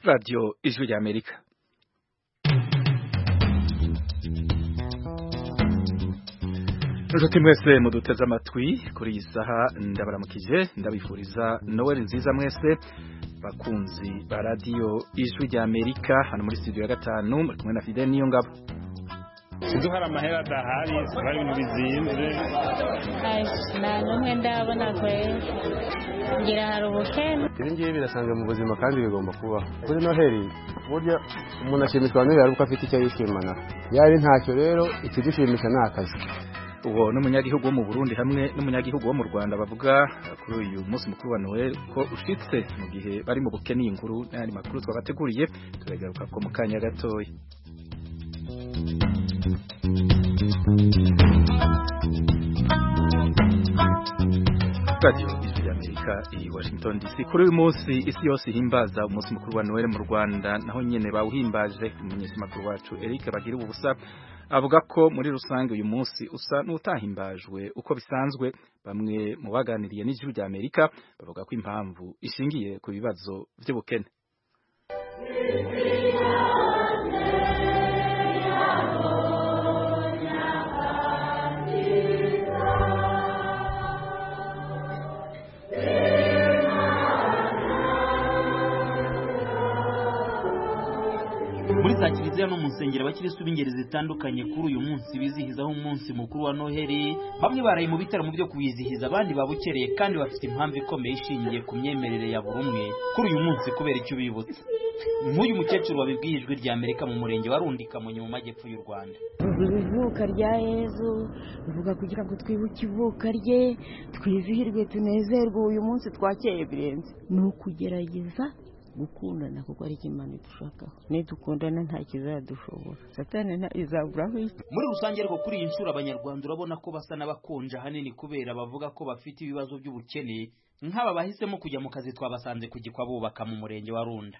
Radio Ijwi ry'Amerika. Nshuti mwese muduteze amatwi kuri iyi saha ndabaramukije ndabifuriza Noel nziza mwese bakunzi ba Radio Ijwi ry'Amerika hano muri studio ya gatanu muri kumwe na Fidel Niyongabo. Duhara amahera adahari bari ibintu bizinze nta n'umwe ndabona kwe ngira hari ubukene ibingibi birasanzwe mu buzima kandi bigomba kubaho kuri Noheli burya umuntu ashimishwa Noheli ariko afite icyo yishimana yari ntacyo rero ikidushimisha ni akazi. Uwo n'umunyagihugu wo mu Burundi hamwe n'umunyagihugu wo mu Rwanda bavuga kuri uyu munsi mukuru wa Noel ko ushitse mu gihe bari mu bukene inkuru n'andi makuru twabateguriye turagaruka ko mu kanya gatoya. Radio Ijwi ry'Amerika i Washington DC kuri uyu munsi isi yose ihimbaza umunsi mukuru wa Noel mu Rwanda naho nyene bawuhimbaje umunyamakuru wacu Eric Bagira ubusa avuga ko muri rusange uyu munsi usa n'utahimbajwe uko bisanzwe. Bamwe mu baganiriye n'Ijwi ry'Amerika bavuga ko impamvu ishingiye ku bibazo by'ubukene. Muri za kiliziya no mu nsengero abakirisitu b'ingeri zitandukanye kuri uyu munsi bizihizaho umunsi mukuru wa Noheli. Bamwe baraye mu bitaramo byo kuwizihiza, abandi babukereye kandi bafite impamvu ikomeye ishingiye ku myemerere ya buri umwe kuri uyu munsi kubera icyo bibutsa. Nk'uyu mukecuru wabibwiye Ijwi ry'Amerika mu murenge wa Rundikamonyi mu majyepfo y'u Rwanda. Ivuka rya Yezu bivuga kugira ngo twibuke ivuka rye, twizihirwe, tunezerwe. Uyu munsi twakeye birenze ni ukugerageza gukundana kuko ari Imana idushakaho. Nidukundana nta kizadushobora, Satani ntizaburaho. Muri rusange ariko kuri iyi nshuro Abanyarwanda urabona ko basa n'abakonja hanini kubera bavuga ko bafite ibibazo by'ubukene. Nk'aba bahisemo kujya mu kazi twabasanze ku Gikwa bubaka mu murenge wa Runda.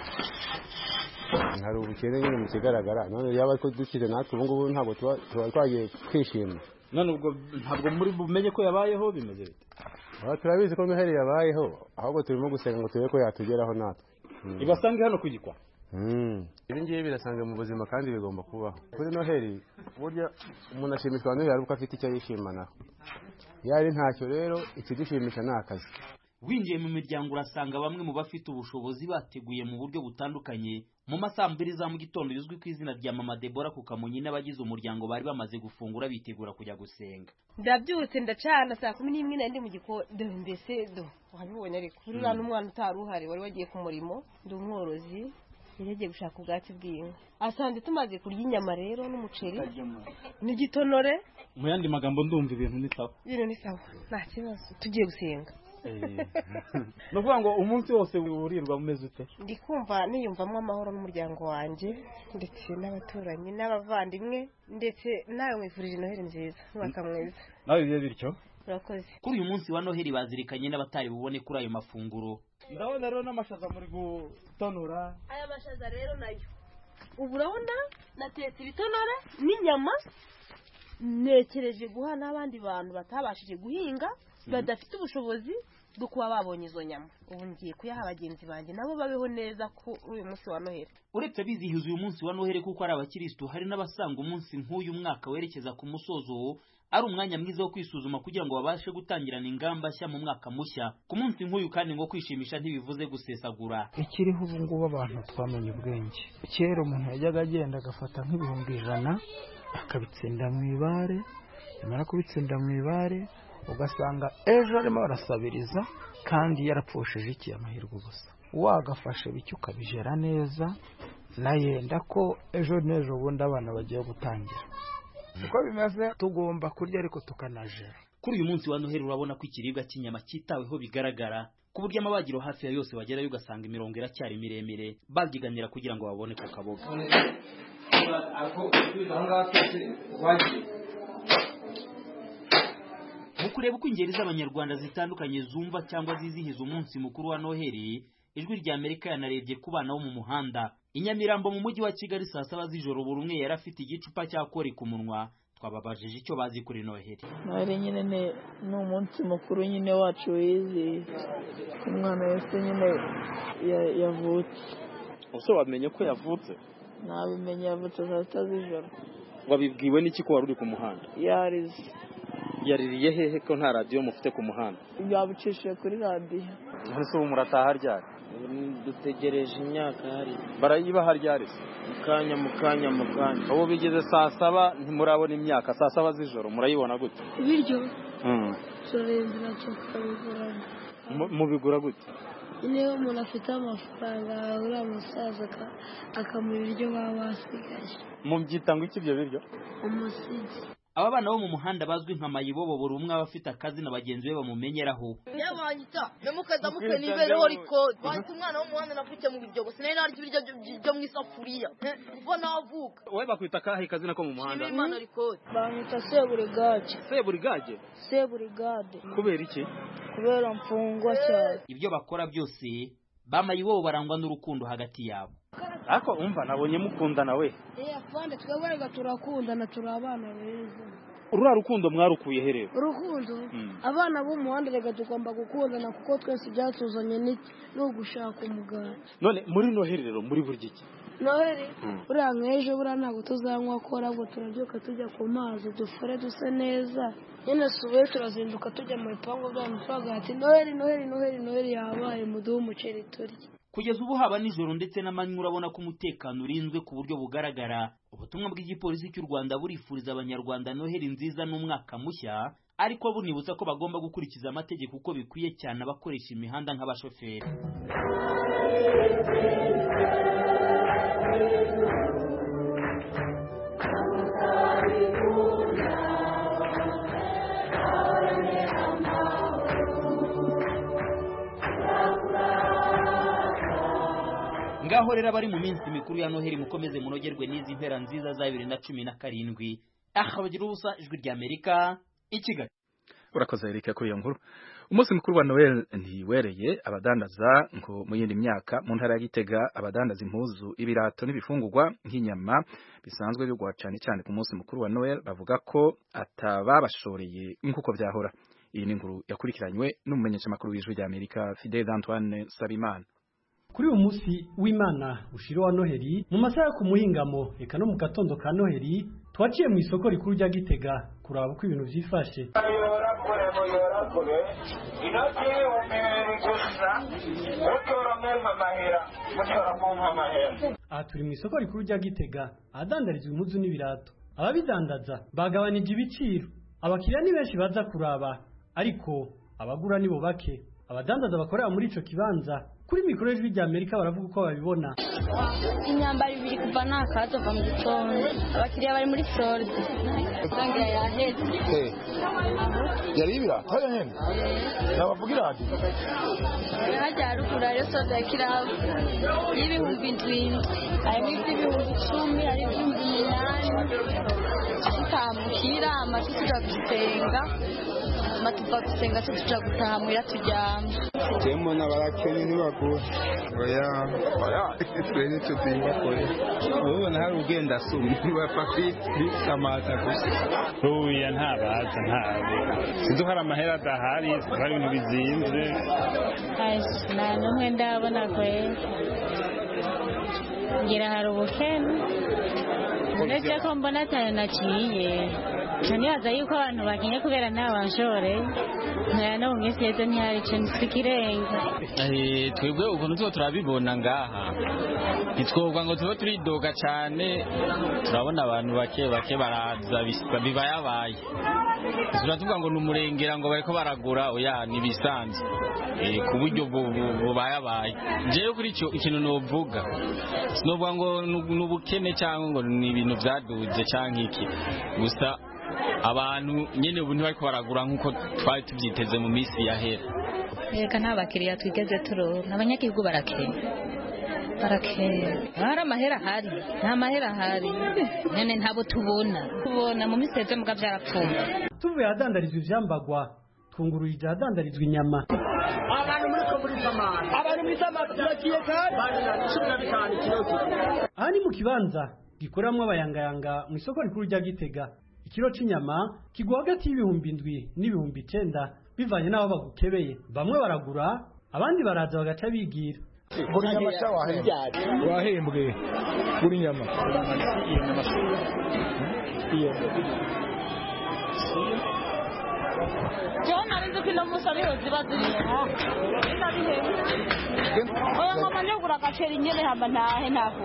Hari ubukene nyine mu kigaragara, none yaba ko dukize natwe ubu ngubu ntabwo tuba twagiye kwishima. None ubwo ntabwo muri bumenye ko yabayeho bimeze bite? Turabizi ko Noheli yabayeho, ahubwo turimo gusenga ngo turebe ko yatugeraho natwe. Ibasange hano ku Gikwa. Ibingibi birasanzwe mu buzima kandi bigomba kubaho. Kuri Noheli burya umuntu ashimishwa Noheli ariko afite icyo yishimana yari ntacyo rero ikidushimisha ni akazi. Winjiye mu miryango urasanga bamwe mu bafite ubushobozi bateguye mu buryo butandukanye. Mu masaa 2 za mu gitondo bizwi ku izina rya Mama Debora ku Kamonyi n'abagize umuryango bari bamaze gufungura bitegura kujya gusenga. Ndabyutse ndacana saa 11 nandi mu gikode mbese wabibonye ariko urura n'umwana utaruhare wari wagiye ku murimo ndi umworozi yagiye gushaka ubwatsi bw'inka. Asanze tumaze kurya inyama rero n'umuceri n'igitonore. Mu yandi magambo ndumva ibintu ni sawa. Ibintu ni sawa nta kibazo tugiye gusenga. Nuvuga ngo umunsi wose urirwa mumeze ute? Ndikumva niyumvamo amahoro n'umuryango wanje ndetse n'abaturanyi n'abavandimwe ndetse nawe mwifurije Noheli nziza mwaka mwiza. Nawe bibe bityo. Urakoze. Kuri uyu munsi wa Noheli bazirikanye n'abatari bubone kuri ayo mafunguro. Ndabona rero n'amashaza muri gutonora. Aya mashaza rero nayo ubu urabona natetse ibitonore n'inyama nekereje guha n'abandi bantu batabashije guhinga badafite ubushobozi bwo kuba babonye izo nyama. Ubu ngiye kuyaha abagenzi banjye nabo babeho neza ko uyu munsi wa Noheli. Uretse bizihiza uyu munsi wa Noheli kuko ari abakirisitu, hari n'abasanga umunsi nk'uyu mwaka werekeza ku musozo ari umwanya mwiza wo kwisuzuma kugira ngo babashe gutangirana ingamba nshya mu mwaka mushya. Ku munsi nk'uyu kandi ngo kwishimisha ntibivuze gusesagura. Ikiriho ubu ngubu abantu twamenye ubwenge. Kera umuntu yajyaga agenda agafata nk'ibihumbi 100 akabitsinda mu ibare, yamara kubitsinda mu ibare ugasanga ejo arimo arasabiriza kandi yarapfushije iki amahirwe gusa. Wagafashe bicyo ukabijera neza nayenda ko ejo nejo bundi abana bagiye gutangira. Uko bimeze tugomba kurya ariko tukanajera. Kuri uyu munsi wa Noheli urabona ko ikiribwa cy'inyama cyitaweho bigaragara ku buryo amabagiro hafi ya yose bagerayo ugasanga imirongo iracyari miremire babyiganira kugira ngo babone ku kaboga. Mu kureba uko ingeri z'Abanyarwanda zitandukanye zumva cyangwa zizihiza umunsi mukuru wa Noheli, Ijwi ry'Amerika yanarebye ku bana bo mu muhanda. I Nyamirambo mu mujyi wa Kigali saa 7 z'ijoro buri umwe yarafite igicupa cya kori ku munwa. Twababajije icyo bazi kuri Noheli. Noheli nyine ni umunsi mukuru nyine wacu wizihiza. Umwana wese nyine yavutse. Use wamenye ko yavutse? Nabimenye yavutse saa sita z'ijoro. Wabibwiwe n'iki ko wari uri ku muhanda? Yarize. Yaririye hehe ko nta radio mufite ku muhanda? Yabucishije kuri radio. Ese ubu murataha ryari? Dutegereje imyaka hari. Barayibaha ryari? Mukanya. Ubu bigeze saa 7 ntimurabona imyaka, saa 7 z'ijoro murayibona gute? Ibiryo. Sorendera cyakabigura. Mubigura gute? Niyo umuntu afite amafaranga uriya musaza akamuha ibiryo baba basigaye. Mubyita ngo iki ibyo biryo? Umusigi. Aba bana bo mu muhanda bazwi nka mayibobo buri umwe abafite akazi na bagenzi be bamumenyeraho. Yabanyita nemukaza mukwe nibereho riko bandi umwana wo mu muhanda navuke mu biryo gusa nari naryo biryo byo mu isafuriya ubwo navuka. Wowe bakwita kahe kazi nako mu muhanda? Imana riko banyita Seburigade. Seburigade? Kubera iki? Kubera mfungwa cyane. Ibyo bakora byose bamayibobo barangwa n'urukundo hagati yabo. Ako umva nabonye mukundana we. Afande twebwe turakundana turabana beza. Urura rukundo mwarukuye herero? Urukundo abana bo muhanda rega tugomba gukundana kuko twese byatuzanye no gushaka umugati. None muri noherero muri buryo iki? Noheri uriya nk'ejo buriya ntabwo tuzanywa ko ahubwo turabyuka tujya ku mazi dufore duse neza nyine subuye turazinduka tujya mu bipangu byacu twavuga ati noheri yabaye muduhe umuceri turya. Kugeza ubu haba nijoro ndetse n'amanywa urabona ko umutekano urinzwe ku buryo bugaragara. Ubutumwa bw'igipolisi cy'u Rwanda burifuriza abanyarwanda noheri nziza n'umwaka mushya, ariko bunibutsa ko bagomba gukurikiza amategeko uko bikwiye cyane abakoresha imihanda nk'abashoferi. Ngaho rero bari mu minsi mikuru ya Noheri mukomeze munogerwe n'izi mpera nziza za 2017. Bagira ubusa ijwi rya Amerika i Kigali. Urakoze Eric kuri iyo nkuru. Umunsi mukuru wa Noel ntiwereye abadandaza ngo mu yindi myaka mu ntara ya Gitega abadandaza impuzu ibirato n'ibifungurwa nk'inyama bisanzwe byo gwacane cyane ku munsi mukuru wa Noel bavuga ko atababashoreye nkuko byahora. Iyi ni inkuru yakurikiranywe n'umumenyesha makuru w'ijwi rya Amerika Fidel Antoine Sabimana. Kuri uyu munsi w'Imana ushiro wa Noheri mu masaha yo kumuhingamo eka no mu gatondo ka Noheri twaciye mu isoko rikuru rya Gitega kuraba uko ibintu byifashe. Aha turi mu isoko rikuru rya Gitega ahadandarizwa impuzu n'ibirato. Ababidandaza bagabanije ibiciro. Abakiriya ni benshi baza kuraba ariko abagura nibo bake. Abadandaza bakorera muri ico kibanza kuri mikoro y'ijwi rya Amerika baravuga uko babibona. Imyambaro ibiri kuva nakaza va mu gitondo abakiriya bari muri solde sangira yaheze yari ibirato haya hene nabavugira ati hajya rugura yo solde ya kirabo y'ibihumbi 7 harimo ibihumbi 10 hari ibihumbi 8 tutamukira amatuza gusenga matuva gusenga tuja gutaha muira tujyama Temo na barakeni ntibagura oya twene tutimba kore ubona hari ugenda sumi bafati samata gusa ruya ntabaza ntabe siduhara amahera adahari bari ibintu bizinze nta n'umwe ndabona kwe ngira hari ubukene uretse ko mbona cyane naciye nibaza yuko abantu bakinye kubera nta banshore no mu minsi yeze ntihari ikintu kikirenga twebwe ukuntu tuba turabibona ngaha ntitwoga ngo tuba turidoga cyane turabona abantu bake baraza bibayabaye turatuvuga ngo ni umurengera ngo bariko baragura oya nibisanzwe ku buryo bubayabaye jewe kuri icyo ikintu novuga sinovuga ngo n'ubukene cyangwa ngo ni ibintu byaduze cyangwa iki gusa abantu nyene ubu ntibariko baragura nkuko twari tubyiteze mu minsi yahera. Reka nta bakiriya twigeze turonka abanyagihugu barakeye hari amahera hari nta mahera hari nyene ntabo tubona mu minsi yeze muga byarapfuye. Tuvuye ahadandarizwa ivyambagwa twungururije ahadandarizwa inyama. Abantu muri samani abantu muri samani turakiye kandi aha ni mu kibanza gikoramwo abayangayanga mu isoko rikuru rya Gitega. Ikiro c'inyama kigwa hagati y'ibihumbi 7 n'ibihumbi 9 bivanye n'aho bagukebeye. Bamwe baragura abandi baraza bagaca bigira. buri nyama cya wahembwe buri nyama iyo John arinze kino musari ziba ziriho oya mama nyogura agaceri nyene hamba ntahe ntavu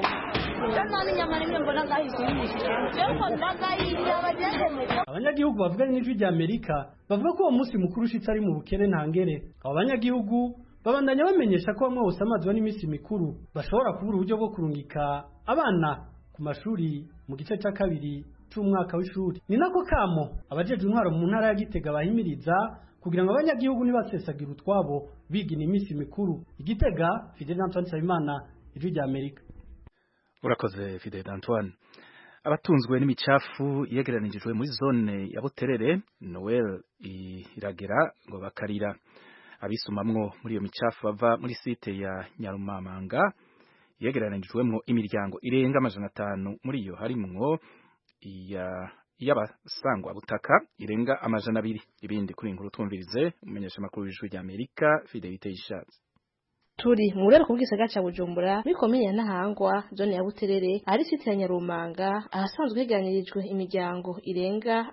abanyagihugu bavuganye n'ijwi rya Amerika bavuga ko uwo munsi mukuru ushitse ari mu bukene ntangere. Abo banyagihugu babandanya bamenyesha ko bamwe bose amazwa n'iminsi mikuru bashobora kubura uburyo bwo kurungika abana ku mashuri mu gice cya kabiri cy'umwaka w'ishuri. Ni nako kamo abajeje intwaro mu ntara ya Gitega bahimiriza kugira ngo abanyagihugu nibasesagira utwabo bigina iminsi mikuru. Igitega, Fidel Antoine Nsabimana, ijwi rya Amerika. Urakoze Fidel Antoine. Abatunzwe n'imicafu yegeranijwe muri zone ya Buterere, Noel iragera ngo bakarira. Abisumamwo muri iyo micafu bava muri site ya Nyarumamanga yegeranijwemo imiryango irenga 500, muri iyo harimwo y'abasangwa butaka irenga 200. Ibindi kuri inkuru twumvirize umenyesha makuru y'ijwi rya Amerika Fidelite Ishatse. Turi mu rero kubw'isaga ca Bujumbura muri komine ya Ntahangwa zone ya Buterere ari site ya Nyarumanga ahasanzwe heganirijwe imiryango irenga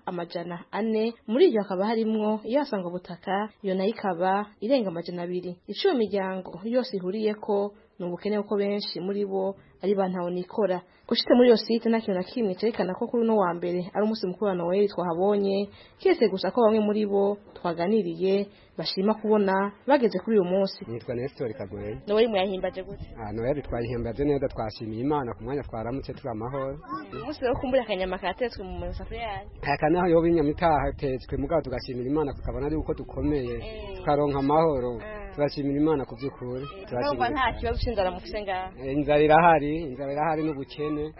400, muri iyo hakaba harimwo yasangwa butaka iyo nayo ikaba irenga 200. Ico miryango yose ihuriyeko n'ubukene uko benshi muri bo ari bantaho nikora. Gushitse muri iyo site nta kintu na kimwe cerekana ko kuri no wa mbere ari umunsi mukuru wa Noel twahabonye, kese gusa ko bamwe muri bo twaganiriye bashima kubona bageze kuri uyu munsi. Nitwa Nestor Kagore. Noel mwahimbaje gute? Noel twayihimbaje neza, twashimiye Imana ku mwanya twaramutse turi amahoro. Umunsi wo kumbura akanyama katetswe mu musafuriya yanyu. Akanaho yo binyama itatetswe mugabo tugashimira Imana kukabona ari uko dukomeye tukaronka amahoro. Turashimira Imana ku by'ukuri. Turashimira nta kibazo cy'inzara mu kusenga. Inzara irahari n'ubukene.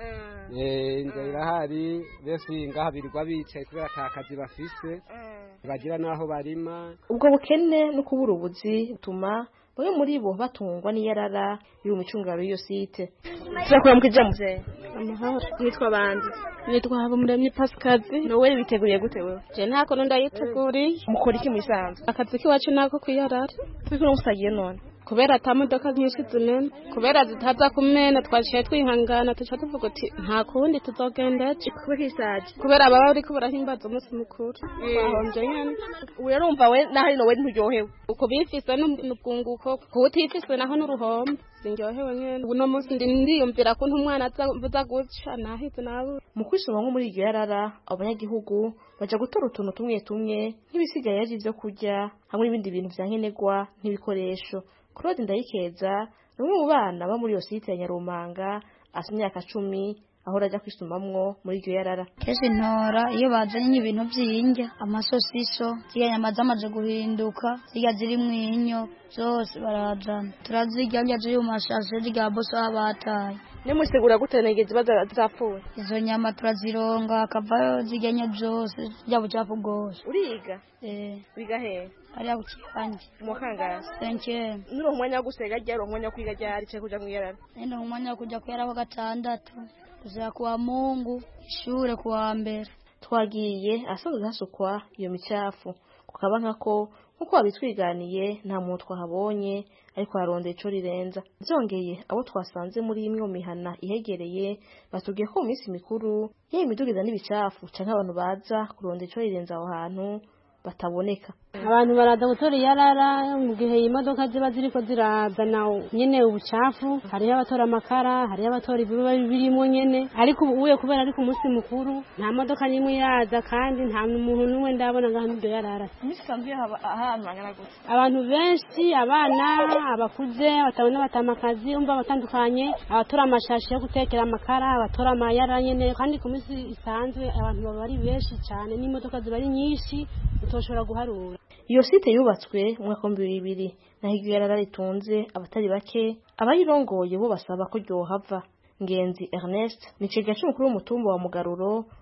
Inzara irahari bese ngaha birirwa bicaye kubera atakazi bafise. Bagira naho barima. Ubwo bukene no kubura ubuzi utuma bamwe muri bo batungwa n'iyarara yo mu micungaro y'iyo site. Turakora mu kijamuze. Amahoro. Nitwa bandi. Nitwa Habumuremyi Pasikazi. Noel biteguriye gute wewe? Je ntako ndayiteguriye. Mukora iki musanzwe? Akazi kiwacu nako kwiyarara. Turi musagiye none. Kubera atamodoka nyinshi zinene, kubera zitaza kumena twashiye twihangana tuca tuvuga ati nta kundi tuzogenda kubera isaje, kubera baba bari ko barahimbaza umunsi mukuru bahonje nyene. Urumva we naho no we nturyohewe uko bifise n'ubwunguko kutifise naho n'uruhombo sinjyohewe nyene. Uno munsi ndiyumvira ko ntumwana azavuza guca nahize nabo mu kwisoma nko muri iryo yarara. Abanyagihugu baja gutora utuntu tumwe tumwe nk'ibisigaye yaje ivyo kurya hamwe n'ibindi bintu vyankenerwa nk'ibikoresho. Claude Ndayikeza rumwe mu bana ba muri iyo site ya Nyarumanga asa imyaka 10 ahora ajya kwisumamwo muri iryo yarara. Kese ntora iyo bazanye ibintu by'injya amasosiso ziyanyama zamaze guhinduka ziga ziri mwinyo zose barazana turazirya njya ziri mu mashashe ziga boso abataye. Nemusigura gute negeze bazapfuye? Izo nyama turazironga akavayo zigenya byose bya bucafu bwose. Uriga? Wiga he? Ari abukiranje. Mu kangasi. Senke. Nuro umwanya wo gusega ryari umwanya wo kwiga ryari cyo kuja mwiyarara? Nino umwanya wo kuja kuyara wa gatandatu. Kuza kuwa Mungu, ishure kuwa mbere. Twagiye asanzwe hasukwa iyo micafu. Kukaba nkako nkuko babitwiganiye nta muntu twahabonye ariko harondeye ico rirenza. Byongeye abo twasanze muri imwe mu mihana ihegereye batubwiye ko mu minsi mikuru y'imidugiza n'ibicafu canke abantu baza kurondera ico rirenza aho hantu bataboneka. Abantu baraza gutora iyarara mu gihe imodoka ziba ziriko zirazana nyene ubucafu. Hariyo abatora amakara, hariyo abatora ibiba birimo nyene, ariko ubuye kubera ariko umunsi mukuru nta modoka nimwe iraza kandi nta muntu n'umwe ndabona ngaho n'iryo yarara. Imisanzwe ahantu hangana gute? Abantu benshi, abana, abakuze, batabona batamakazi, umva batandukanye, abatora amashashi yo gutekera amakara, abatora amayara nyene, kandi ku minsi isanzwe abantu baba ari benshi cyane n'imodoka ziba ari nyinshi utoshobora guharura. Iyo site yubatswe mu mwaka wa 2000 naho iryo yarara ritunze abatari bake. Abayirongoye bo basaba ko ryohava. Ngenzi Ernest ni cega cy'umukuru w'umutumba wa Mugaruro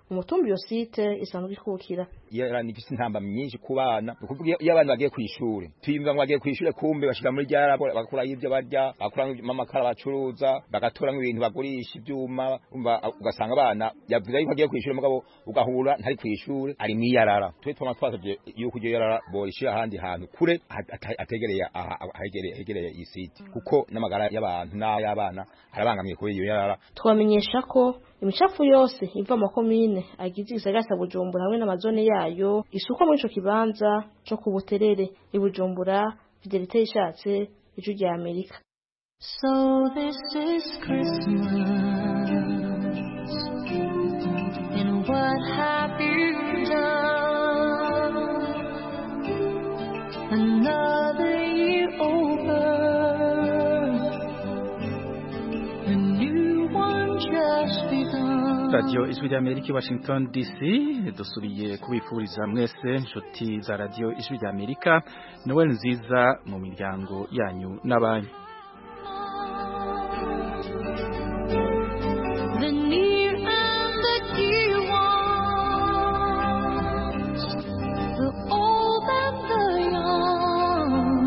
umutumbi iyo site isanzwe ikukira yaranifise intamba myinshi ku bana ukuvuga iyo abantu bagiye kwishuri tuyimva ngo bagiye kwishuri kumbe bashika muri ryara bakura ivyo barya bakura amakara bacuruza bagatora nk'ibintu bagurisha ivyuma ugasanga abana yavuze yuko agiye kwishuri mugabo ugahura ntari kwishuri ari mwiyarara twe twasavye yuko iryo yarara borishira ahandi hantu kure ategereye isite kuko n'amagara y'abantu n'ay'abana harabangamiye kuri iyo yarara twamenyesha ko imicafu yose iva mu komine agize igisagara Bujumbura hamwe n'amazone yayo isuko muri ico kibanza cyo ku Buterere i Bujumbura Fidelite Ishatse ijwi rya Amerika. So this is Christmas and what have you done? Another year over, a new one just begun. Radio Ijwi rya Amerika Washington DC dusubiye kubifuriza mwese inshuti za Radio Ijwi rya Amerika Noel nziza mu miryango yanyu n'abanyu. The near and the dear ones, the old and the young,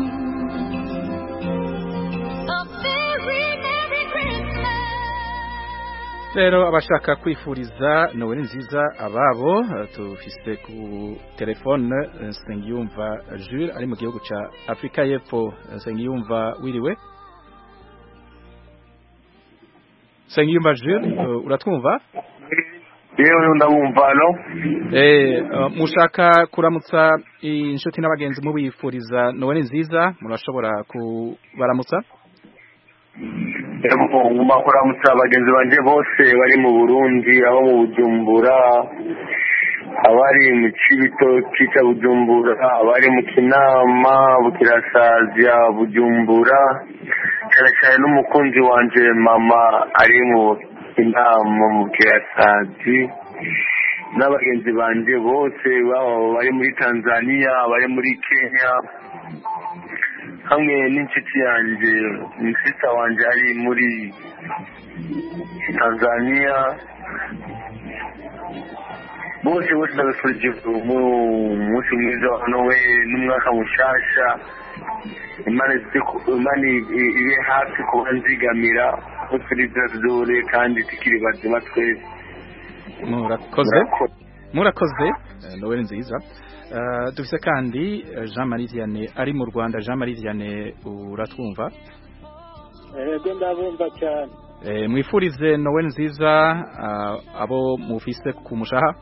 a very Merry Christmas. Rero abashaka kwifuriza Noel nziza ababo tufise ku telefone Nsengiyumva Jules ari mu gihugu ca Afrika y'Epfo. Nsengiyumva wiriwe? Nsengiyumva Jules uratwumva? Yewe ndabumva no. Mushaka kuramutsa inshuti n'abagenzi mu bifuriza Noel nziza murashobora kubaramutsa? Nguma kuramutsa abagenzi banje bose bari mu Burundi aho mu Bujumbura abari mu Cibitoke cya Bujumbura abari mu Kinama Bukirasazya Bujumbura cyane n'umukunzi wanje mama ari mu Kinama mu Bukirasazi n'abagenzi banje bose bari muri Tanzania bari muri Kenya hamwe n'inshuti yanjye inshuti wanje ari muri Tanzania bose ndabifurije umunsi mwiza wa Noel n'umwaka mushasha Imana ibe hafi kubanzigamira ko turi dore kandi tukiri bazima twese. Murakoze Noel nziza. Dufise kandi Jean Marie Vianney ari mu Rwanda. Jean Marie Vianney uratwumva? Yego ndabumva cyane. Mwifurize Noel nziza abo mufise ku mushaha?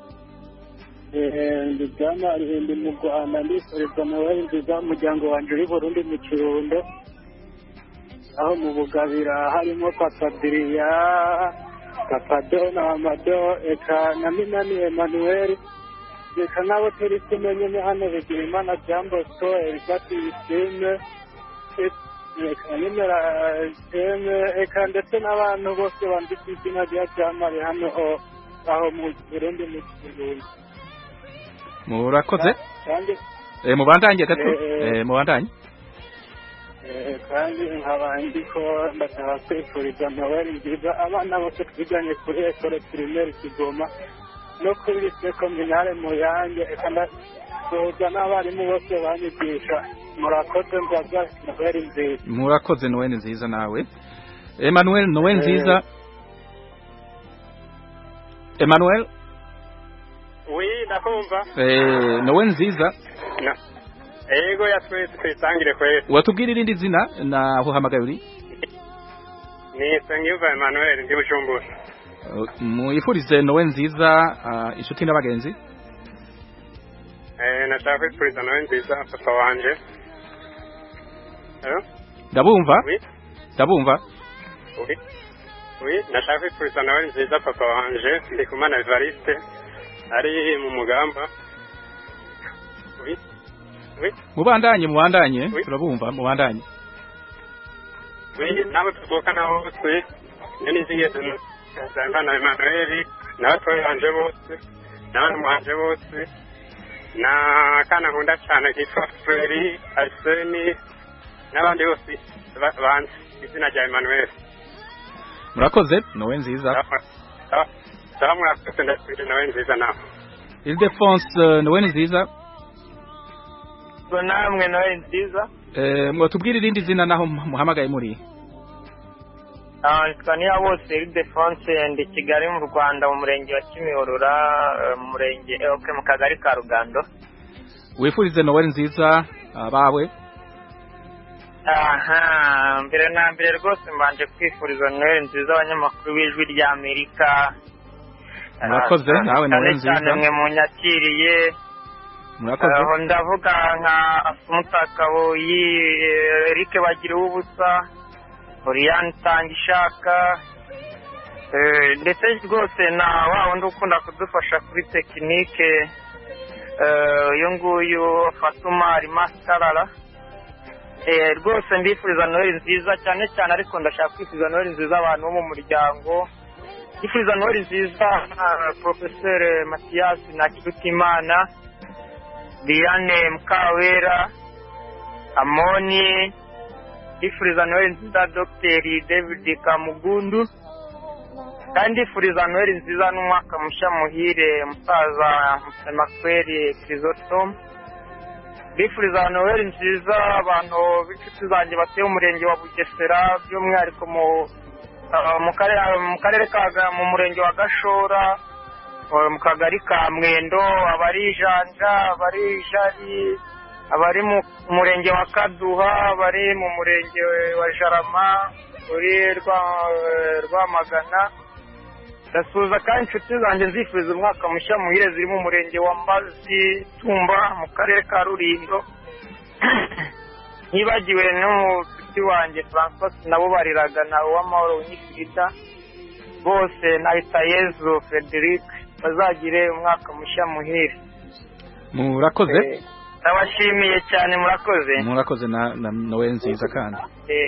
Ndijana ndi mu Rwanda ndifuriza Noel nziza umuryango wanje uri Burundi mu Kirundo aho mu Bugabira harimo Papadria Papadona Amado eka na Minani Emmanuel eka nabo turi tumenye hano bigira Imana Jambo so Elizabeth Isime eka nimera eka ndetse n'abantu bose banditse izina rya Jamari hano aho mu Burundi mu Kirundo. Murakoze mubandanye gato mubandanye kandi nk'abandi ko ndashaka kwifuriza Noel nziza abana bose twiganye kuri ekole primaire Kigoma no kuri lycée communale Muyange ndasuhuza n'abarimu bose banyigisha murakoze nzaza Noel nziza. Murakoze Noel nziza nawe Emmanuel. Noel nziza Emmanuel. Oui, ndakumva. Noel nziza. Ego yatwese twitangire kwese. Watubwira irindi zina na aho hamagaye uri? Ni Nsengiyumva Emmanuel ndi Bujumbura. Mwifurize Noel nziza inshuti n'abagenzi? Nashaka kwifuriza Noel nziza papa wanje. Ndabumva? Ndabumva. Oui, nashaka kwifuriza Noel nziza papa wanje Ndikumana Evariste ari mu Mugamba. Mubandanye turabumva mubandanye. Nabo tuvukana bose nizigeze Nsengiyumva Emmanuel n'abatoyi banje bose n'abantu banje bose na kana nkunda cyane kitwa Feri Arseni n'abandi bose banzi izina rya Emmanuel. Murakoze Noel nziza. Salamu akoze ndakuje nawe nziza nawe. Ildefonse nawe nziza. Ngo namwe nawe nziza. Mwatubwira irindi zina naho muhamagaye muri. Twaniya bose Ildefonse ndi Kigali mu Rwanda mu murenge wa Kimihurura mu murenge mu kagari ka Rugando. Wifurize Noel nziza abawe. Mbere na mbere rwose mbanje kwifuriza Noel nziza abanyamakuru b'Ijwi rya Amerika. Murakoze nawe Noel nziza. Cyane mwe munyakiriye. Murakoze. Ndavuga nka Asumutakaho Eric bagira ubusa. Oriane Tangishaka. Ndetse rwose na wa wundi ukunda kudufasha kuri tekinike. Uyu nguyu Fatuma Rimastarara. Rwose ndifuriza Noel nziza cyane cyane ariko ndashaka kwifuriza Noel nziza abantu bo mu muryango. Ndifuriza Noel nziza Professeur Mathias Nakirutimana, Diane Mukawera, Amoni. Ndifuriza Noel nziza Dr. David Kamugundu. Kandi ndifuriza Noel nziza n'umwaka mushya muhire musaza Musemakweri Chrysostom. Ndifuriza Noel nziza abantu b'inshuti zanjye batuye umurenge wa Bugesera by'umwihariko mu karere ka mu murenge wa Gashora, mu kagari ka Mwendo, abari Janja, abari Jari, abari mu murenge wa Kaduha, abari mu murenge wa Jarama, uri Rwamagana. Ndasuhuza kandi inshuti zanjye nzifuriza umwaka mushya muhire ziri mu murenge wa Mbazi, Tumba, mu karere ka Rulindo. Ntibagiwe n'umuti wanjye Francois nabo bariraga na Uwamahoro Unyifrida. Bose na Hitayezu Frederic bazagire umwaka mushya muhire. Murakoze. Ndabashimiye cyane murakoze. Murakoze na Noel nziza kandi.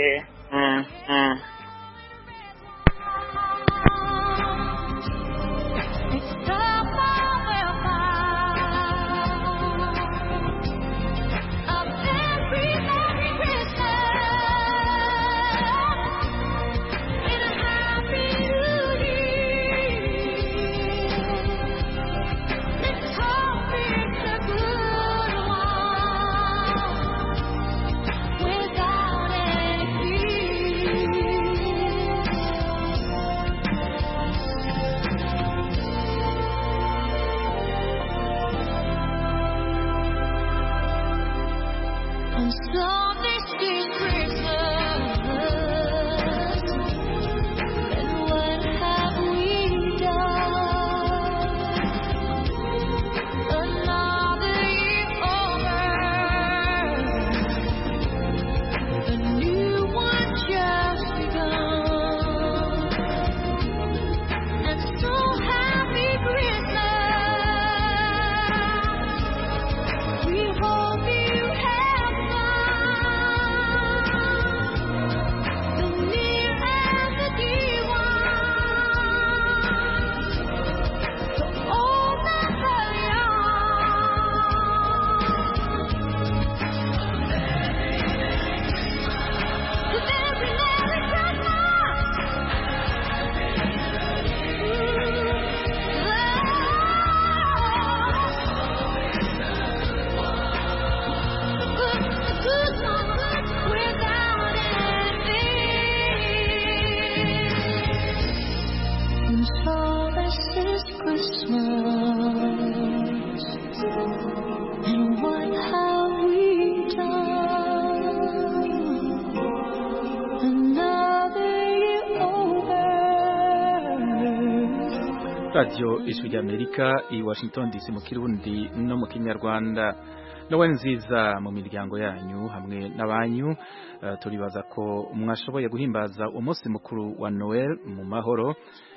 Radio Ijwi rya Amerika i Washington DC mu Kirundi no mu Kinyarwanda. Noel nziza mu miryango yanyu hamwe n'abanyu. Turibaza ko mwashoboye guhimbaza umunsi mukuru wa Noel mu mahoro,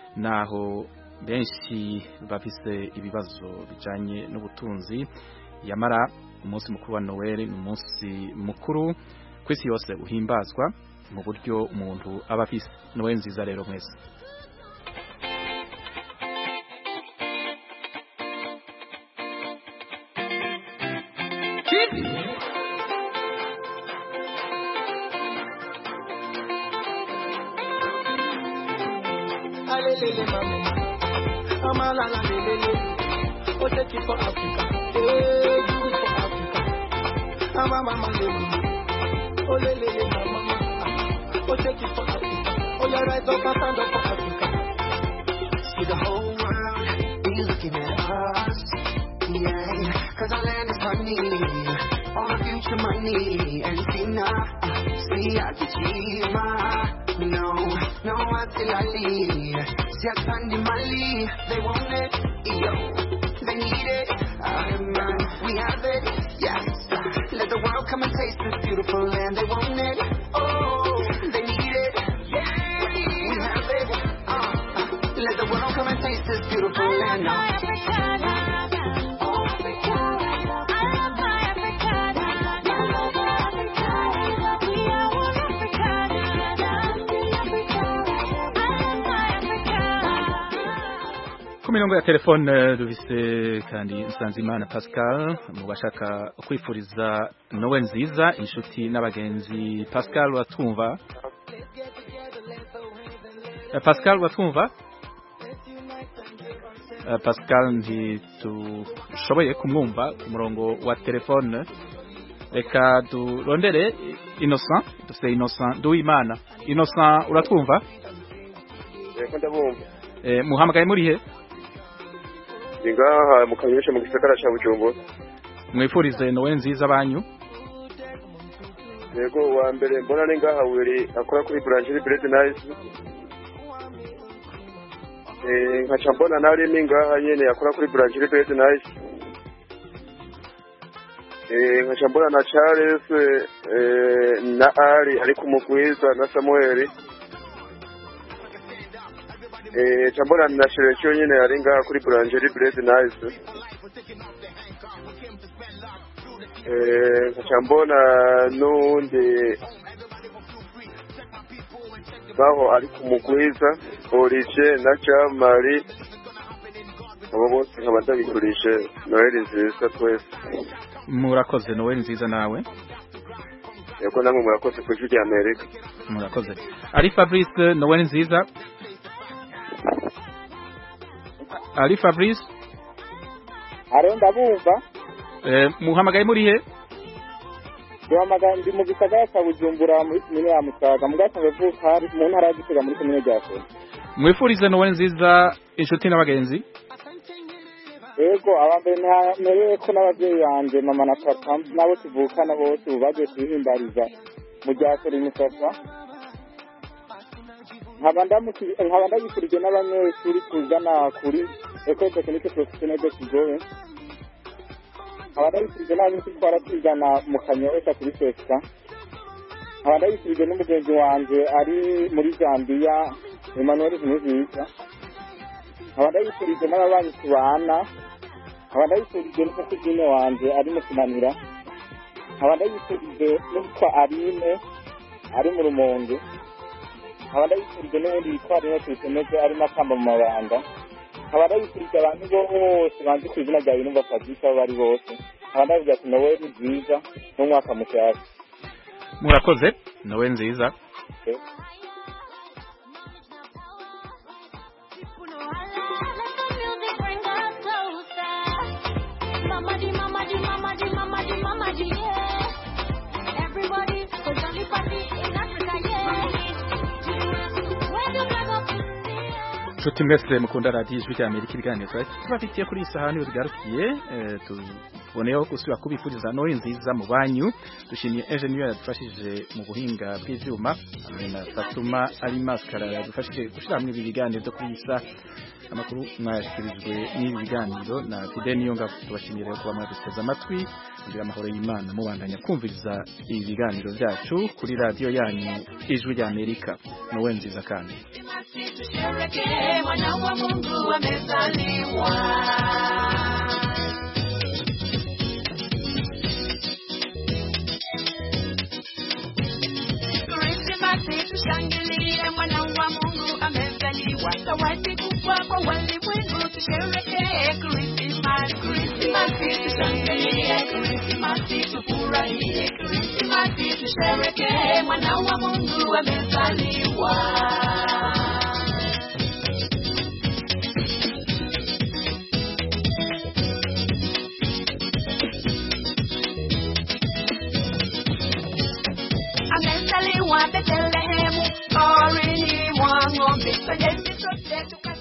naho benshi bafise ibibazo bijanye n'ubutunzi. Yamara umunsi mukuru wa Noel ni umunsi mukuru kwisi yose uhimbazwa mu buryo umuntu aba afise. Noel nziza rero mwese. Alelele mama, I'm a la la lele. Oh, take it for Africa. Hey, do it for Africa. I'm a mama lele. Oh, lele, mama. Oh, take it for Africa. Oh, you rise up and stand up for Africa. See the whole world be looking at us. Yeah, 'cause our land is honey. All the future money. And see now, see I can see my. No, what's in Ali? See I can't Mali. They want it, yo. They need it. We have it, yes. Let the world come and taste this beautiful land. They want it, oh. They need it, yeah. We have it, let the world come and taste this beautiful land. Mirongo ya telefone dufise kandi Nsanzimana Pascal mu bashaka kwifuriza Noel nziza inshuti n'abagenzi. Pascal watumva? Pascal watumva? Pascal ntitushoboye kumwumva ku murongo wa telefone. Reka durondere Innocent, dufise Innocent Duwimana. Innocent uratwumva? Yego ndabumva. Muhamagaye muri he? Ngaha mu Kanyosha mu gisagara cya Bujumbura. Mwifurize Noel nziza banyu. Yego wa mbere mbona ni ngaha wiri akora kuri Boulangerie Bread Nice. Nkaca mbona nari ni ngaha nyene akora kuri Boulangerie Bread Nice. Nkaca mbona na Charles na Ari ari kumugwiza na Samuel. Chambona na Sherecho nyene ari ngaha kuri Boulangerie Bread Nice. Chambona nundi baho ari kumugwiza Olivier na Chamari. Abo bose nkabanda bikurishe Noel nziza twese. Murakoze Noel nziza nawe. Yego namwe murakoze ku ijwi rya Amerika. Murakoze. Ari Fabrice Noel nziza. Ali Fabrice Aronda bumva muhamagaye muri he? Duhamagaye ndi mu gisagara cya Bujumbura muri komine ya Musaga mugasanzwe vuka hari mu ntara ya Gitega muri komine ya Kenya. Mwifurize Noel nziza inshuti n'abagenzi. Yego abambere ntereye ko n'abavyeyi banje mama na papa nabo tuvukana bose bagiye kwihimbariza mu ryakora imisafa. nkabanda gikurije n'abanyeshuri kuzana kuri Ecole Technique Professionnelle de Kigobe. Nkabanda gikurije n'abanyeshuri twaratwigana mu Kanyosha kuri Sesta. Nkabanda gikurije n'umugenzi wanje ari muri Zambia Emmanuel Nziza. Nkabanda gikurije n'ababanyi tubana. Nkabanda gikurije n'umukuzine wanje ari mu Kinanira. Nkabanda gikurije n'utwa Arine ari mu Rumonge. Abanda yikurije n'ubundi yitwara no kwisemeze ari makamba mu mabanga. Abanda yikurije abantu bose banze ku izina rya Yunus Fadisa bari bose. Abanda bivuga ati Noel nziza n'umwaka mushasha. Murakoze Noel nziza. Nshuti mwese mukunda radio Ijwi rya Amerika ibiganiro turabafitiye kuri isahani bigarukiye tuboneyeho gusubira kubifuriza Noel nziza mu banyu. Dushimiye engineer yadufashije mu buhinga bw'ivyuma hamwe na Fatuma ari maskara yadufashije gushira hamwe ibi biganiro byo kwisa amakuru mwashikirijwe n'ibi biganiro na Fidel Niyonga. Tubashimire kuba mwaduteze amatwi kugira amahoro y'Imana mubandanya kumviriza ibi biganiro byacu kuri radio yanyu Ijwi rya Amerika. Noel nziza kandi Tusherehekee mwana wa Mungu amezaliwa. Krismasi tushangilie mwana wa Mungu amezaliwa. Zawadi kubwa kwa walimwengu tusherehekee Krismasi. Krismasi tushangilie, Krismasi tufurahie, Krismasi tusherehekee mwana wa Mungu amezaliwa. wa Bethlehemu, orini mwa ng'ombe, twendeni sote